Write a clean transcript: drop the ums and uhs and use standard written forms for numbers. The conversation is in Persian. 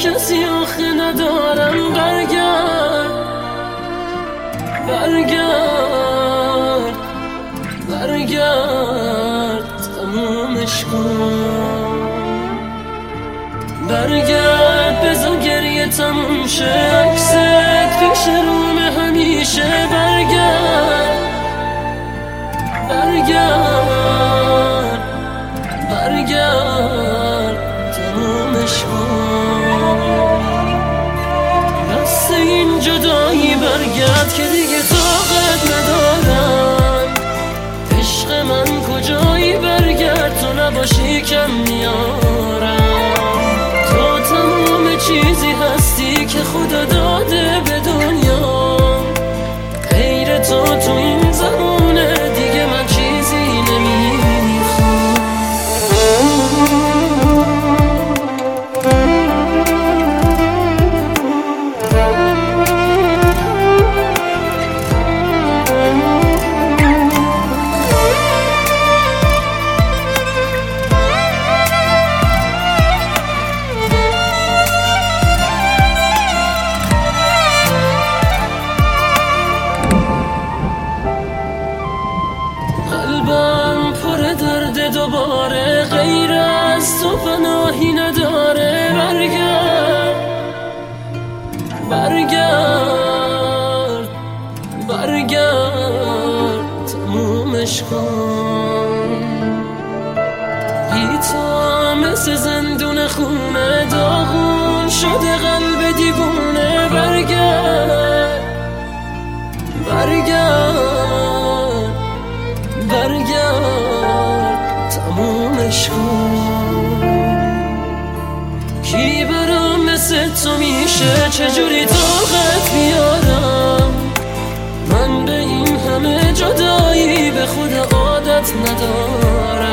کسی آخه ندارم. برگرد برگرد برگرد تمومش کن. برگرد بذار گریه تموم شه، عکست پیش روم همیشه. برگرد برگرد برگرد تمومش کن. بس این جدایی برگرد که دیگه طاقت ندارم. عشق من کجایی؟ برگرد تو نباشی کم میارم. تو تمام چیزی هستی که خدا داده به دنیا. غیر تو این زمونه دیگه من چیزی نمیخوام. قلبم پر درد دوباره، غیر از تو پناهی نداره. برگرد برگرد برگرد تمومش کن. بی تو مثل زندون خونه، داغون شده قلب دیوونه. برگرد برگرد برگرد تمومش کن. کی برام مثل تو میشه؟ چجوری طاقت بیارم من به این همه جدایی؟ به خود عادت ندارم.